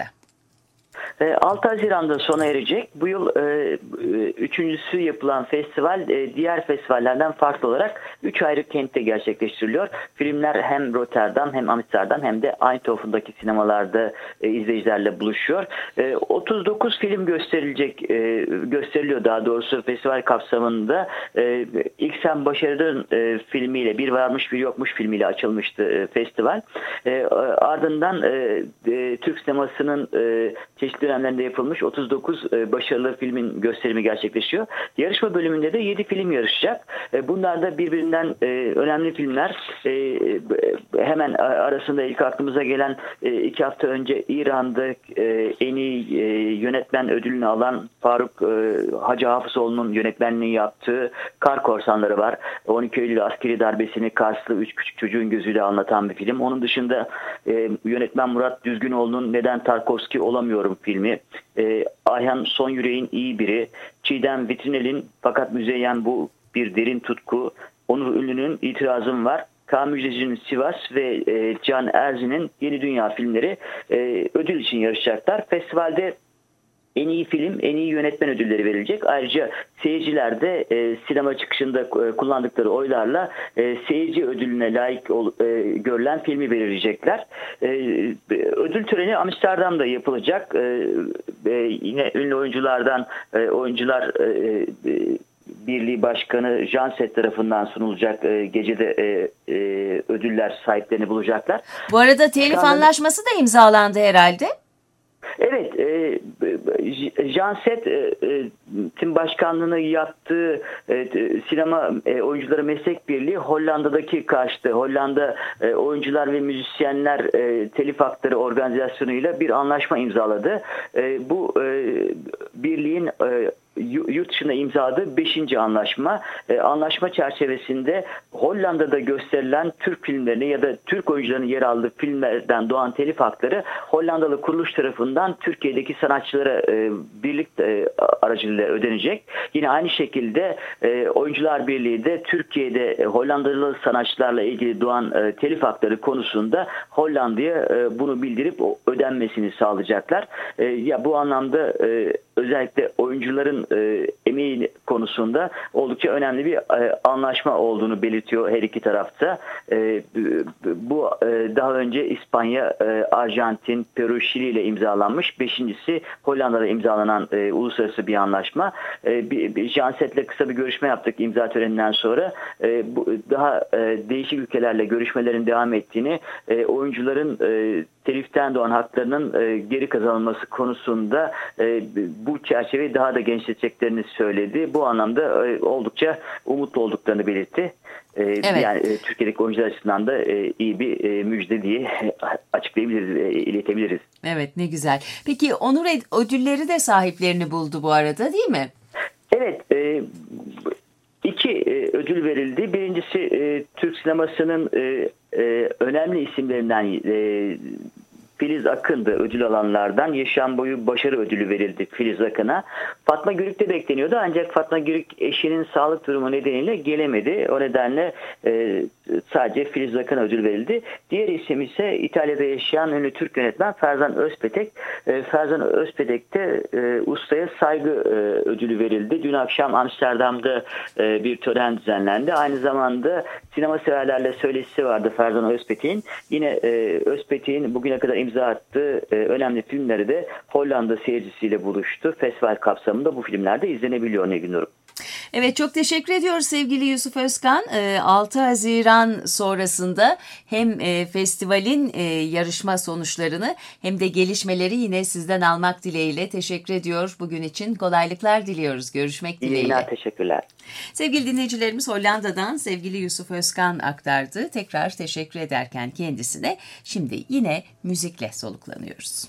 Speaker 6: altı Haziran'da sona erecek. Bu yıl e, üçüncüsü yapılan festival e, diğer festivallerden farklı olarak üç ayrı kentte gerçekleştiriliyor. Filmler hem Rotterdam hem Amsterdam hem de Eindhoven'daki sinemalarda e, izleyicilerle buluşuyor. E, otuz dokuz film gösterilecek, e, gösteriliyor daha doğrusu festival kapsamında. E, İlk Sen Başarı'nın e, filmiyle, Bir Varmış Bir Yokmuş filmiyle açılmıştı e, festival. E, ardından e, e, Türk sinemasının e, çeşitli dönemlerinde yapılmış otuz dokuz e, başarılı filmin gösterimi gerçekleşiyor. Yarışma bölümünde de yedi film yarışacak. E, bunlar da birbirinden e, önemli filmler. E, e, hemen arasında ilk aklımıza gelen e, iki hafta önce İran'da e, en iyi e, yönetmen ödülünü alan Faruk e, Hacı Hafızoğlu'nun yönetmenliği yaptığı Kar Korsanları var. on iki Eylül askeri darbesini Karslı üç küçük çocuğun gözüyle anlatan bir film. Onun dışında e, yönetmen Murat Düzgünoğlu'nun Neden Tarkovski Olamıyorum filmi, e, Ayhan Son Yüreğin iyi Biri, Çiğdem Vitrinel'in Fakat Müzeyyen Bu Bir Derin Tutku, Onur Ünlü'nün İtirazım Var, Kaan Müjdeci'nin Sivas ve e, Can Erzin'in Yeni Dünya filmleri e, ödül için yarışacaklar. Festivalde en iyi film, en iyi yönetmen ödülleri verilecek. Ayrıca seyirciler de e, sinema çıkışında e, kullandıkları oylarla e, seyirci ödülüne layık ol, e, görülen filmi belirleyecekler. E, ödül töreni Amsterdam'da yapılacak. E, e, yine ünlü oyunculardan e, oyuncular e, e, Birliği Başkanı Janset tarafından sunulacak. E, gecede e, e, ödüller sahiplerini bulacaklar.
Speaker 3: Bu arada telif
Speaker 6: Şu anda...
Speaker 3: anlaşması da imzalandı herhalde.
Speaker 6: Evet, e, Janset e, tim başkanlığını yaptığı e, sinema e, oyuncuları meslek birliği Hollanda'daki karşıtı Hollanda e, oyuncular ve müzisyenler e, telif hakları organizasyonuyla bir anlaşma imzaladı. E, bu e, birliğin e, yurt dışında imzaladığı beşinci anlaşma. E, anlaşma çerçevesinde Hollanda'da gösterilen Türk filmlerini ya da Türk oyuncularının yer aldığı filmlerden doğan telif hakları Hollandalı kuruluş tarafından Türkiye'deki sanatçılara e, birlik e, aracılığıyla ödenecek. Yine aynı şekilde e, Oyuncular Birliği de Türkiye'de e, Hollandalı sanatçılarla ilgili doğan e, telif hakları konusunda Hollanda'ya e, bunu bildirip o ödenmesini sağlayacaklar. E, ya bu anlamda e, özellikle oyuncuların e, emeği konusunda oldukça önemli bir e, anlaşma olduğunu belirtiyor her iki tarafta. E, bu e, daha önce İspanya, e, Arjantin, Peru, Şili ile imzalanmış. Beşincisi Hollanda'da imzalanan e, uluslararası bir anlaşma. E, bir, bir Janset'le kısa bir görüşme yaptık imza töreninden sonra. E, bu, daha e, değişik ülkelerle görüşmelerin devam ettiğini, e, oyuncuların e, teliften doğan haklarının e, geri kazanılması konusunda e, bu çerçeveyi daha da genişleteceklerini söyledi. Bu anlamda e, oldukça umutlu olduklarını belirtti. E, evet. Yani e, Türkiye'deki oyuncular açısından da e, iyi bir e, müjde diye açıklayabiliriz, e, iletebiliriz.
Speaker 3: Evet, ne güzel. Peki onur ödülleri de sahiplerini buldu bu arada, değil mi?
Speaker 6: Evet. E, iki e, ödül verildi. Birincisi e, Türk sinemasının e, e, önemli isimlerinden e, Filiz Akın'dı ödül alanlardan. Yaşam boyu başarı ödülü verildi Filiz Akın'a. Fatma Girik de bekleniyordu ancak Fatma Girik eşinin sağlık durumu nedeniyle gelemedi. O nedenle e, sadece Filiz Akın'a ödül verildi. Diğer isim ise İtalya'da yaşayan ünlü Türk yönetmen Ferzan Özpetek. E, Ferzan Özpetek'te e, ustaya saygı e, ödülü verildi. Dün akşam Amsterdam'da e, bir tören düzenlendi. Aynı zamanda sinema severlerle söyleşisi vardı Ferzan Özpetek'in. Yine e, Özpetek'in bugüne kadar imza attığı e, önemli filmleri de Hollanda seyircisiyle buluştu. Festival kapsamında bu filmlerde izlenebiliyor Nilgün Hanım.
Speaker 3: Evet, çok teşekkür ediyoruz sevgili Yusuf Özkan. altı Haziran sonrasında hem festivalin yarışma sonuçlarını hem de gelişmeleri yine sizden almak dileğiyle teşekkür ediyor. Bugün için kolaylıklar diliyoruz. Görüşmek dileğiyle. İyi günler,
Speaker 6: teşekkürler.
Speaker 3: Sevgili dinleyicilerimiz, Hollanda'dan sevgili Yusuf Özkan aktardı. Tekrar teşekkür ederken kendisine şimdi yine müzikle soluklanıyoruz.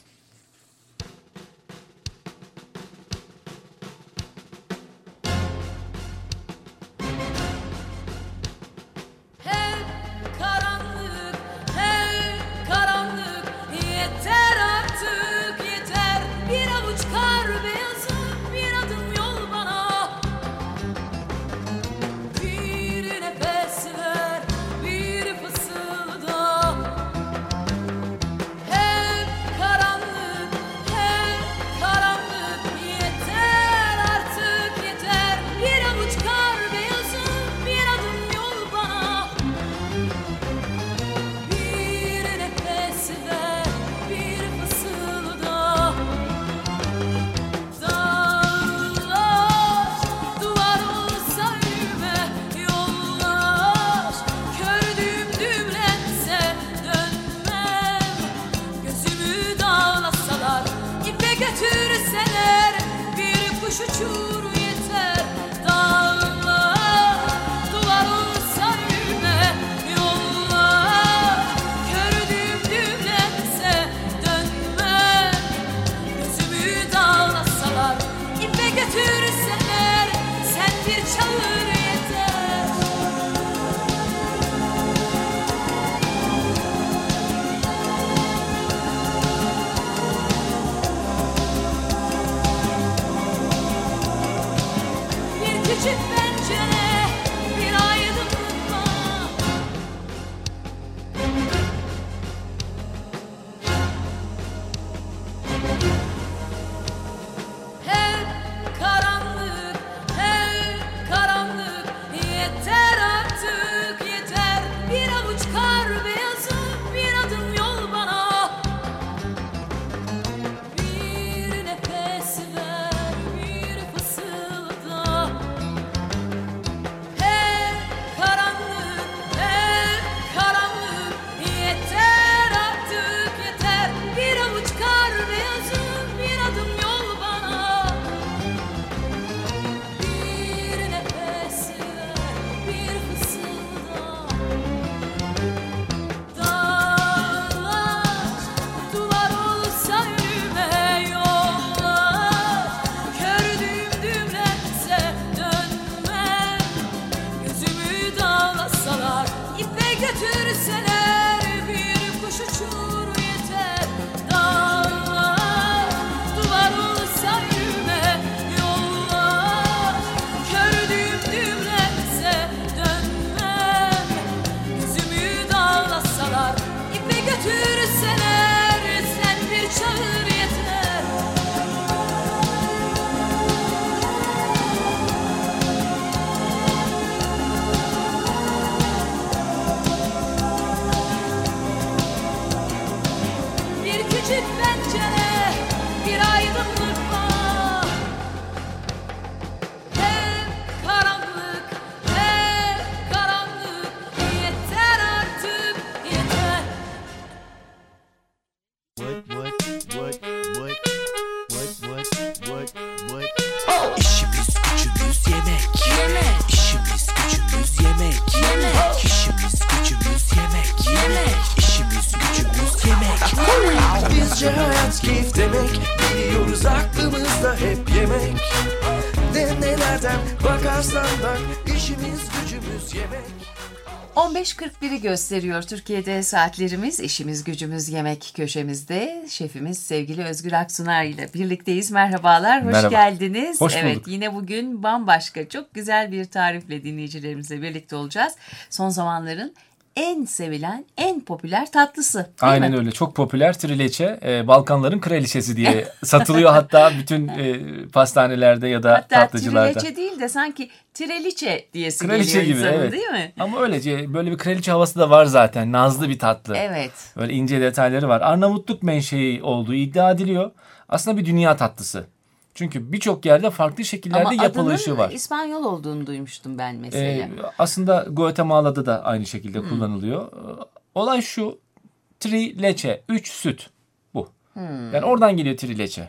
Speaker 5: Bakarsan bak, işimiz gücümüz yemek.
Speaker 3: on beş kırk biri gösteriyor Türkiye'de saatlerimiz. İşimiz gücümüz yemek köşemizde. Şefimiz sevgili Özgür Aksunar ile birlikteyiz. Merhabalar, hoş
Speaker 7: Merhaba.
Speaker 3: geldiniz.
Speaker 7: Hoş
Speaker 3: evet,
Speaker 7: bulduk.
Speaker 3: yine bugün bambaşka, çok güzel bir tarifle dinleyicilerimizle birlikte olacağız. Son zamanların en sevilen, en popüler tatlısı. Değil
Speaker 7: Aynen
Speaker 3: mi?
Speaker 7: öyle. Çok popüler trileçe. E, Balkanların kraliçesi diye satılıyor hatta bütün e, pastanelerde ya da
Speaker 3: Hatta
Speaker 7: tatlıcılarda.
Speaker 3: trileçe değil de sanki treliçe diyesi
Speaker 7: Kraliçe
Speaker 3: geliyor
Speaker 7: gibi,
Speaker 3: insanın,
Speaker 7: evet.
Speaker 3: değil mi?
Speaker 7: Ama öylece böyle bir kraliçe havası da var zaten. Nazlı bir tatlı.
Speaker 3: Evet.
Speaker 7: Böyle ince detayları var. Arnavutluk menşei olduğu iddia ediliyor. Aslında bir dünya tatlısı. Çünkü birçok yerde farklı şekillerde
Speaker 3: Ama
Speaker 7: yapılışı
Speaker 3: adının
Speaker 7: var.
Speaker 3: İspanyol olduğunu duymuştum ben mesela.
Speaker 7: Ee, aslında Guatemala'da da aynı şekilde hmm. kullanılıyor. Olay şu, trileçe, üç süt bu. Hmm. Yani oradan geliyor trileçe.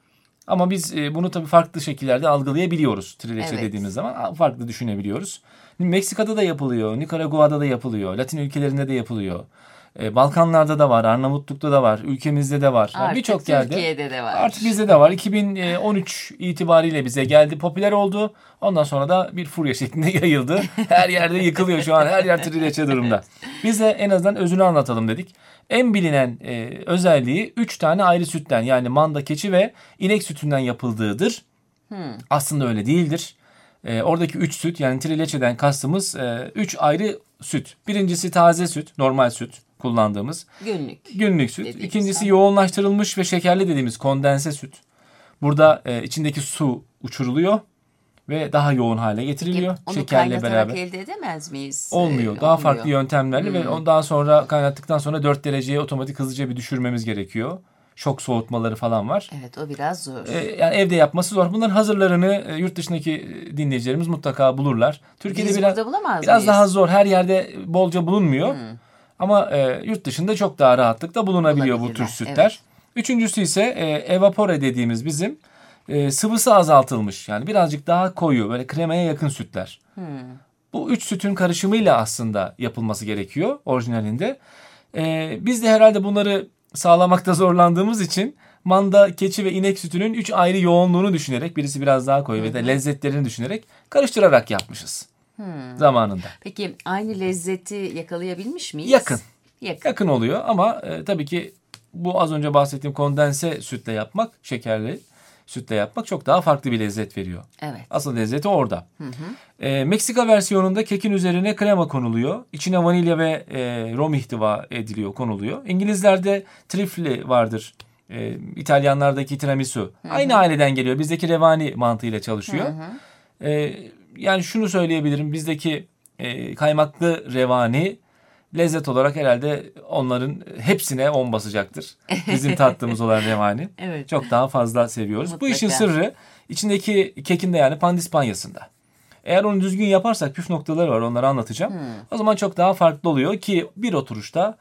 Speaker 7: Ama biz bunu tabii farklı şekillerde algılayabiliyoruz. Trileçe
Speaker 3: Evet.
Speaker 7: dediğimiz zaman farklı düşünebiliyoruz. Meksika'da da yapılıyor, Nikaragua'da da yapılıyor, Latin ülkelerinde de yapılıyor. Balkanlarda da var, Arnavutluk'ta da var, ülkemizde de var. Yani birçok yerde.
Speaker 3: Türkiye'de de var.
Speaker 7: Artık bizde de var. iki bin on üç itibariyle bize geldi, popüler oldu. Ondan sonra da bir furya şeklinde yayıldı. Her yerde yıkılıyor şu an. Her yer trileçe durumda. Biz de en azından özünü anlatalım dedik. En bilinen e, özelliği üç tane ayrı sütten, yani manda, keçi ve inek sütünden yapıldığıdır. Hmm. Aslında öyle değildir. E, oradaki üç süt, yani trileçeden kastımız üç e, ayrı süt. Birincisi taze süt, normal süt kullandığımız.
Speaker 3: Günlük.
Speaker 7: Günlük süt. İkincisi yoğunlaştırılmış ve şekerli dediğimiz kondense süt. Burada e, içindeki su uçuruluyor ve daha yoğun hale getiriliyor.
Speaker 3: Onu
Speaker 7: şekerle beraber.
Speaker 3: elde edemez miyiz?
Speaker 7: Olmuyor.
Speaker 3: Ee,
Speaker 7: daha
Speaker 3: olmuyor.
Speaker 7: farklı yöntemlerle hmm. ve ondan sonra kaynattıktan sonra dört dereceye otomatik hızlıca bir düşürmemiz gerekiyor. Şok soğutmaları falan var.
Speaker 3: Evet, o biraz zor.
Speaker 7: Ee, yani evde yapması zor. Bunların hazırlarını e, yurt dışındaki dinleyicilerimiz mutlaka bulurlar. Türkiye'de
Speaker 3: Biz
Speaker 7: biraz,
Speaker 3: burada bulamaz
Speaker 7: biraz
Speaker 3: mıyız?
Speaker 7: daha zor. Her yerde bolca bulunmuyor. Hmm. Ama e, yurt dışında çok daha rahatlıkla bulunabiliyor bu tür sütler. Evet. Üçüncüsü ise e, evapore dediğimiz bizim e, sıvısı azaltılmış. Yani birazcık daha koyu, böyle kremaya yakın sütler. Hmm. Bu üç sütün karışımıyla aslında yapılması gerekiyor orijinalinde. E, biz de herhalde bunları sağlamakta zorlandığımız için manda, keçi ve inek sütünün üç ayrı yoğunluğunu düşünerek, birisi biraz daha koyu hmm. ve de lezzetlerini düşünerek karıştırarak yapmışız. Hmm. Zamanında.
Speaker 3: Peki aynı lezzeti yakalayabilmiş miyiz?
Speaker 7: Yakın.
Speaker 3: Yakın,
Speaker 7: Yakın oluyor ama e, tabii ki bu az önce bahsettiğim kondense sütle yapmak, şekerli sütle yapmak çok daha farklı bir lezzet veriyor.
Speaker 3: Evet.
Speaker 7: Asıl lezzeti orada. Hı hı. E, Meksika versiyonunda kekin üzerine krema konuluyor. İçine vanilya ve e, rom ihtiva ediliyor, konuluyor. İngilizlerde trifle vardır. E, İtalyanlardaki tiramisu. Hı hı. Aynı aileden geliyor. Bizdeki revani mantığıyla çalışıyor. Hı hı. E, yani şunu söyleyebilirim. Bizdeki e, kaymaklı revani lezzet olarak herhalde onların hepsine on basacaktır. Bizim tattığımız olan revani. Evet. Çok daha fazla seviyoruz. Mutlaka. Bu işin sırrı içindeki kekin de, yani pandispanyasında. Eğer onu düzgün yaparsak püf noktaları var, onları anlatacağım. Hmm. O zaman çok daha farklı oluyor ki bir oturuşta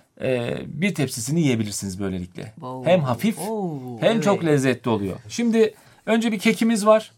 Speaker 7: e, bir tepsisini yiyebilirsiniz böylelikle. Wow. Hem hafif oh, hem evet. çok lezzetli oluyor. Şimdi önce bir kekimiz var.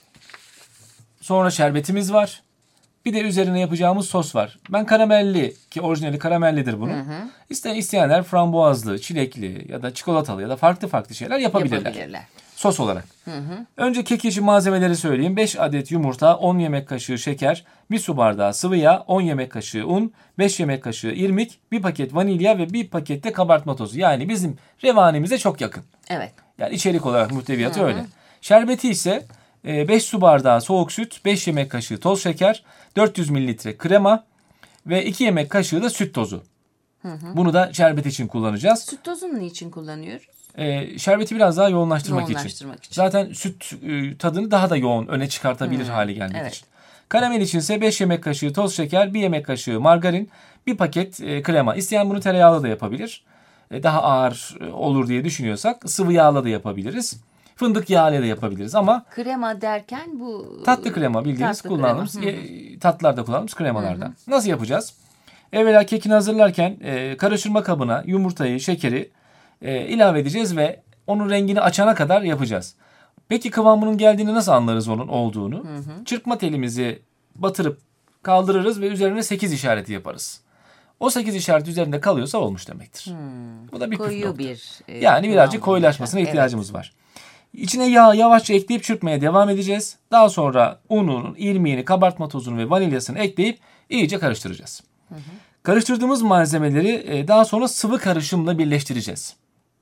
Speaker 7: Sonra şerbetimiz var. Bir de üzerine yapacağımız sos var. Ben karamelli, ki orijinali karamellidir bunun. Hı hı. İsteyen, isteyenler frambuazlı, çilekli ya da çikolatalı ya da farklı farklı şeyler yapabilirler. yapabilirler. Sos olarak. Hı hı. Önce kek için malzemeleri söyleyeyim. beş adet yumurta, on yemek kaşığı şeker, bir su bardağı sıvı yağ, on yemek kaşığı un, beş yemek kaşığı irmik, bir paket vanilya ve bir paket de kabartma tozu. Yani bizim revanimize çok yakın. Evet. Yani içerik olarak muhteviyatı hı hı. öyle. Şerbeti ise beş su bardağı soğuk süt, beş yemek kaşığı toz şeker, dört yüz mililitre krema ve iki yemek kaşığı da süt tozu. Hı hı. Bunu da şerbet için kullanacağız.
Speaker 3: Süt tozunu niçin kullanıyoruz?
Speaker 7: Ee, şerbeti biraz daha yoğunlaştırmak,
Speaker 3: yoğunlaştırmak için.
Speaker 7: için. Zaten süt e, tadını daha da yoğun öne çıkartabilir hmm. hale gelmek evet. için. Karamel için ise beş yemek kaşığı toz şeker, bir yemek kaşığı margarin, bir paket e, krema. İsteyen bunu tereyağıyla da yapabilir. E, daha ağır olur diye düşünüyorsak sıvı yağla da yapabiliriz. Fındık yağıyla da yapabiliriz ama...
Speaker 3: Krema derken bu...
Speaker 7: Tatlı krema bildiğiniz tatlı kullandığımız, krema. E, tatlılarda kullandığımız kremalardan. Hı hı. Nasıl yapacağız? Evvela kekini hazırlarken e, karıştırma kabına yumurtayı, şekeri e, ilave edeceğiz ve onun rengini açana kadar yapacağız. Peki kıvamının geldiğini nasıl anlarız onun olduğunu? Hı hı. Çırpma telimizi batırıp kaldırırız ve üzerine sekiz işareti yaparız. O sekiz işaret üzerinde kalıyorsa olmuş demektir. Hmm. Bu da bir püf nokta. Bir, e, yani birazcık koyulaşmasına evet. ihtiyacımız var. İçine yağ yavaşça ekleyip çırpmaya devam edeceğiz. Daha sonra unun, irmiğini, kabartma tozunu ve vanilyasını ekleyip iyice karıştıracağız. Hı hı. Karıştırdığımız malzemeleri daha sonra sıvı karışımla birleştireceğiz.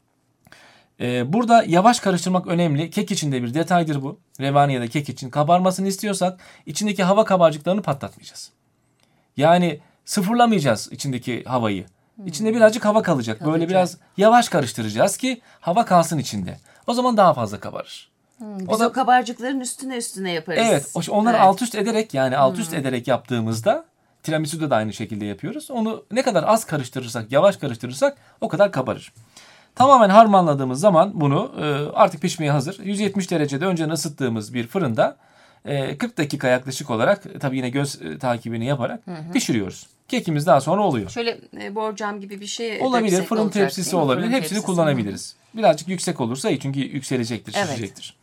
Speaker 7: Burada yavaş karıştırmak önemli. Kek içinde bir detaydır bu. Revani ya da kek için kabarmasını istiyorsak içindeki hava kabarcıklarını patlatmayacağız. Yani sıfırlamayacağız içindeki havayı. İçinde birazcık hava kalacak. kalacak. Böyle biraz yavaş karıştıracağız ki hava kalsın içinde. O zaman daha fazla kabarır.
Speaker 3: Hmm, biz o, da, o kabarcıkların üstüne üstüne yaparız.
Speaker 7: Evet. Onları evet. alt üst ederek yani alt üst hmm. ederek yaptığımızda tiramisu'da da aynı şekilde yapıyoruz. Onu ne kadar az karıştırırsak, yavaş karıştırırsak o kadar kabarır. Tamamen harmanladığımız zaman bunu artık pişmeye hazır. yüz yetmiş derecede önceden ısıttığımız bir fırında kırk dakika yaklaşık olarak tabii yine göz takibini yaparak hı hı. pişiriyoruz. Kekimiz daha sonra oluyor.
Speaker 3: Şöyle borcam gibi bir şey
Speaker 7: olabilir. Fırın olacak, tepsisi olabilir. Fırın Hepsini tepsisi. kullanabiliriz. Hı. Birazcık yüksek olursa iyi çünkü yükselecektir, evet. şişecektir.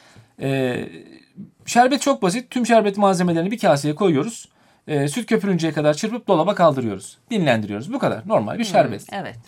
Speaker 7: Ee, şerbet çok basit. Tüm şerbet malzemelerini bir kaseye koyuyoruz. Ee, süt köpürünceye kadar çırpıp dolaba kaldırıyoruz. Dinlendiriyoruz. Bu kadar. Normal bir şerbet.
Speaker 3: Hı, evet.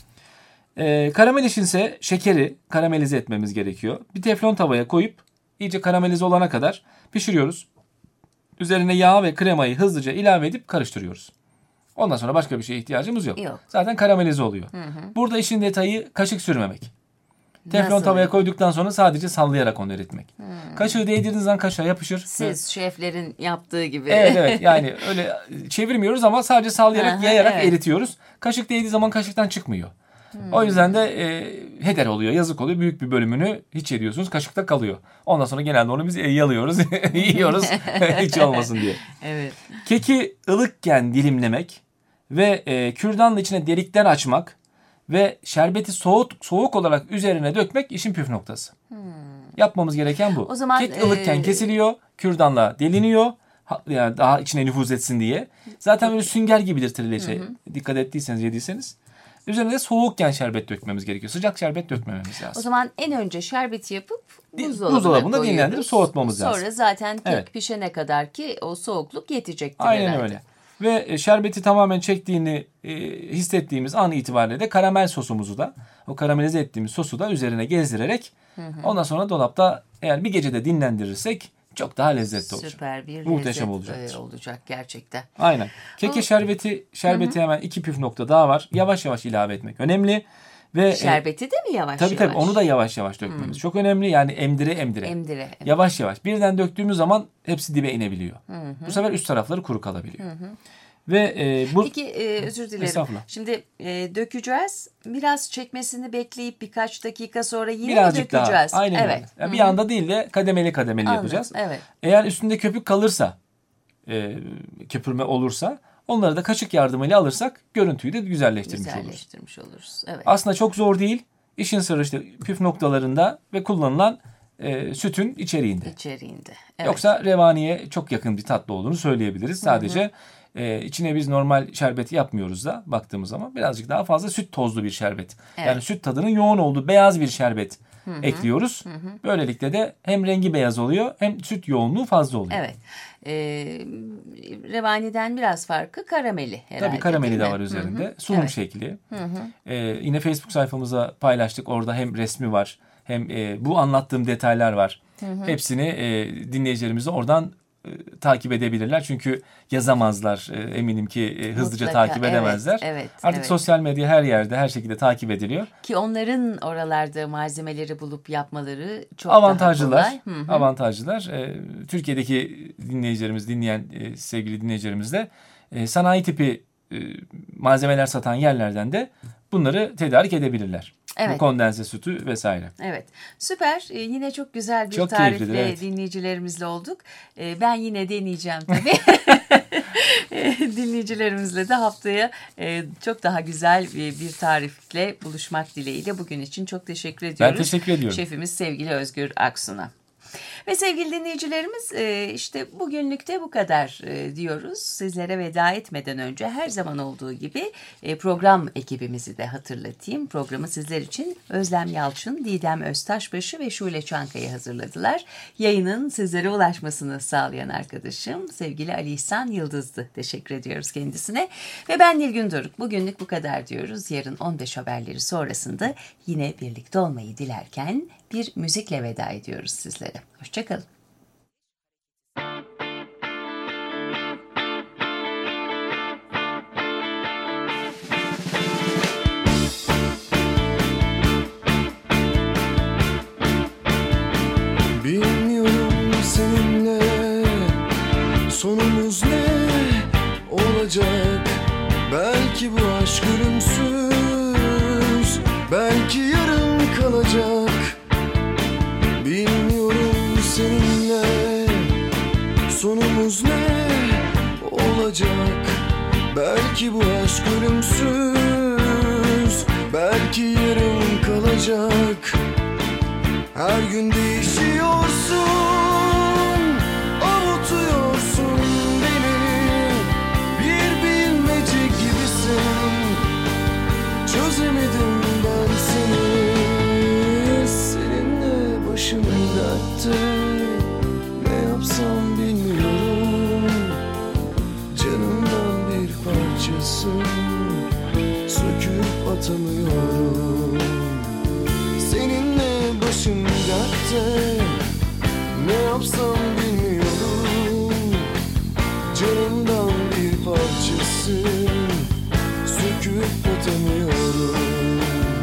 Speaker 7: Ee, karamel için ise şekeri karamelize etmemiz gerekiyor. Bir teflon tavaya koyup iyice karamelize olana kadar pişiriyoruz. Üzerine yağ ve kremayı hızlıca ilave edip karıştırıyoruz. Ondan sonra başka bir şeye ihtiyacımız yok. yok. Zaten karamelize oluyor. Hı hı. Burada işin detayı kaşık sürmemek. Teflon Nasıl? tavaya koyduktan sonra sadece sallayarak onu eritmek. Hmm. Kaşığı değdirdiğiniz zaman kaşığa yapışır.
Speaker 3: Siz evet. şeflerin yaptığı gibi.
Speaker 7: Evet evet yani öyle çevirmiyoruz ama sadece sallayarak yayarak evet. eritiyoruz. Kaşık değdiği zaman kaşıktan çıkmıyor. Hmm. O yüzden de e, heder oluyor, yazık oluyor. Büyük bir bölümünü hiç ediyorsunuz, kaşıkta kalıyor. Ondan sonra genelde onu biz yalıyoruz, yiyoruz hiç olmasın diye.
Speaker 3: Evet.
Speaker 7: Keki ılıkken dilimlemek ve e, kürdanla içine delikler açmak ve şerbeti soğuk soğuk olarak üzerine dökmek işin püf noktası. Hmm. Yapmamız gereken bu.
Speaker 3: O zaman
Speaker 7: kek ılıkken e... kesiliyor, kürdanla deliniyor. Yani daha içine nüfuz etsin diye. Zaten böyle sünger gibidir trileçe. Dikkat ettiyseniz, yediyseniz. Üzerine de soğukken şerbet dökmemiz gerekiyor. Sıcak şerbet dökmememiz lazım.
Speaker 3: O zaman en önce şerbeti yapıp buzdolabına,
Speaker 7: buzdolabında dinlendirip soğutmamız lazım.
Speaker 3: Sonra zaten kek evet. pişene kadar ki o soğukluk yetecektir
Speaker 7: Aynen
Speaker 3: herhalde.
Speaker 7: öyle. Ve şerbeti tamamen çektiğini e, hissettiğimiz an itibariyle de karamel sosumuzu da, o karamelize ettiğimiz sosu da üzerine gezdirerek hı hı. ondan sonra dolapta eğer bir gecede dinlendirirsek çok daha lezzetli olacak.
Speaker 3: Süper bir
Speaker 7: Muhteşem
Speaker 3: lezzet olacak gerçekten.
Speaker 7: Aynen. Keke şerbeti, şerbeti hı hı. hemen iki püf nokta daha var. Yavaş yavaş ilave etmek önemli. Ve
Speaker 3: şerbeti de mi yavaş
Speaker 7: tabii,
Speaker 3: yavaş?
Speaker 7: Tabii tabii onu da yavaş yavaş dökmemiz hmm. çok önemli. Yani emdire emdire.
Speaker 3: Emdire. emdire.
Speaker 7: Yavaş yavaş. Birden döktüğümüz zaman hepsi dibe inebiliyor. Hı hı. Bu sefer üst tarafları kuru kalabiliyor. Hı hı. Ve e, bu
Speaker 3: Peki e, özür dilerim. Şimdi e, dökeceğiz. Biraz çekmesini bekleyip birkaç dakika sonra yine
Speaker 7: birazcık
Speaker 3: dökeceğiz.
Speaker 7: Daha. Aynen evet. Yani bir anda değil de kademeli kademeli Anladım. yapacağız.
Speaker 3: Evet.
Speaker 7: Eğer üstünde köpük kalırsa, e, köpürme olursa onları da kaşık yardımıyla alırsak görüntüyü de güzelleştirmiş,
Speaker 3: güzelleştirmiş oluruz. oluruz. Evet.
Speaker 7: Aslında çok zor değil. İşin sırrı işte püf noktalarında ve kullanılan e, sütün içeriğinde.
Speaker 3: İçeriğinde. Evet.
Speaker 7: Yoksa revaniye çok yakın bir tatlı olduğunu söyleyebiliriz. Sadece hı hı. E, içine biz normal şerbeti yapmıyoruz da baktığımız zaman birazcık daha fazla süt tozlu bir şerbet. Evet. Yani süt tadının yoğun olduğu beyaz bir şerbet hı hı. ekliyoruz. Hı hı. Böylelikle de hem rengi beyaz oluyor hem süt yoğunluğu fazla oluyor.
Speaker 3: Evet. Ee, revaniden biraz farkı karameli herhalde.
Speaker 7: Tabii karameli de var üzerinde. Hı hı. Sunum evet. şekli. Hı hı. Ee, yine Facebook sayfamıza paylaştık. Orada hem resmi var hem e, bu anlattığım detaylar var. Hı hı. Hepsini e, dinleyicilerimiz oradan e, takip edebilirler. Çünkü yazamazlar. E, eminim ki e, hızlıca Mutlaka. takip edemezler. Evet, evet, Artık evet. sosyal medya her yerde, her şekilde takip ediliyor.
Speaker 3: Ki onların oralarda malzemeleri bulup yapmaları çok
Speaker 7: avantajlılar,
Speaker 3: daha kolay. Hı hı.
Speaker 7: Avantajlılar. E, Türkiye'deki dinleyicilerimiz, dinleyen e, sevgili dinleyicilerimiz de e, sanayi tipi e, malzemeler satan yerlerden de bunları tedarik edebilirler. Evet. Bu kondense sütü vesaire.
Speaker 3: Evet. Süper. Ee, yine çok güzel bir çok tarifle evet. dinleyicilerimizle olduk. Ee, ben yine deneyeceğim tabii. Dinleyicilerimizle de haftaya e, çok daha güzel bir, bir tarifle buluşmak dileğiyle bugün için çok teşekkür ediyoruz.
Speaker 7: Ben teşekkür ediyorum.
Speaker 3: Şefimiz sevgili Özgür Aksun'a. Ve sevgili dinleyicilerimiz işte bugünlük de bu kadar diyoruz. Sizlere veda etmeden önce her zaman olduğu gibi program ekibimizi de hatırlatayım. Programı sizler için Özlem Yalçın, Didem Öztaşbaşı ve Şule Çankaya hazırladılar. Yayının sizlere ulaşmasını sağlayan arkadaşım sevgili Ali İhsan Yıldız'dı. Teşekkür ediyoruz kendisine. Ve ben Nilgün Doruk. Bugünlük bu kadar diyoruz. Yarın on beş haberleri sonrasında yine birlikte olmayı dilerken bir müzikle veda ediyoruz sizlere. Hoşçakalın.
Speaker 8: Belki bu aşk ölümsüz, belki yarım kalacak. Bilmiyorum seninle sonumuz ne olacak. Belki bu aşk ölümsüz, belki yarım kalacak. Her gün değişiyorsun, avutuyorsun beni. Bir bilmece gibisin, çözemedim ben seni. Seninle başım dertte, ne yapsam bilmiyorum. Canımdan bir parçasın, söküp atamıyorum. Seninle başım dertte, ne yapsam bilmiyorum. Canımdan bir parçasın, söküp atamıyorum.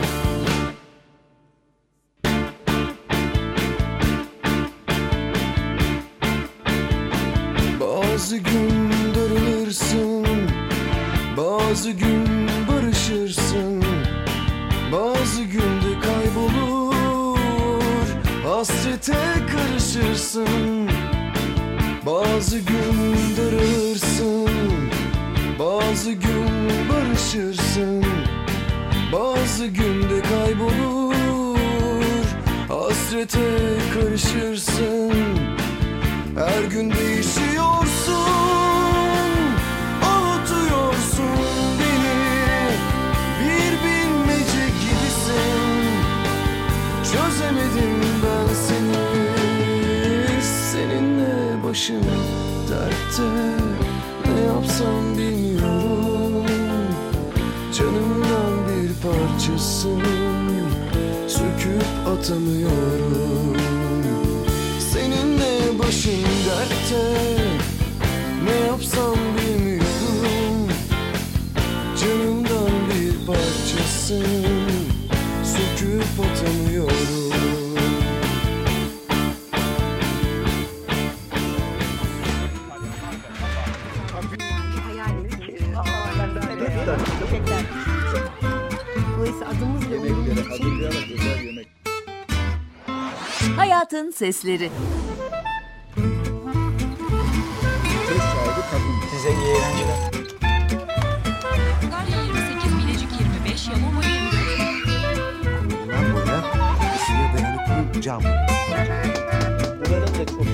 Speaker 8: Bazı gün darılırsın, bazı gün barışırsın. Bazı günde kaybolur, hasrete karışırsın. Bazı gün darılırsın, bazı gün barışırsın. Bazı günde kaybolur, hasrete karışırsın. Her gün değişiyorsun, avutuyorsun beni. Bir bilmece gibisin, çözemedim ben seni. Seninle başım dertte, ne yapsam bilmiyorum. Canımdan bir parçasın, söküp atamıyorum. Seninle başım dertte, ne yapsam bilmiyorum. Canımdan bir parçasın, söküp atamıyorum.
Speaker 1: Dolayısıyla adımızla uyumlu için
Speaker 3: Hayatın Sesleri.
Speaker 9: Size iyi eğlenceler.
Speaker 10: Galya yirmi sekiz, Bilecik yirmi beş, Yalova yirmi dört.
Speaker 9: Bundan boyuna ısıya dayanıklı cam.
Speaker 11: Buranın da çok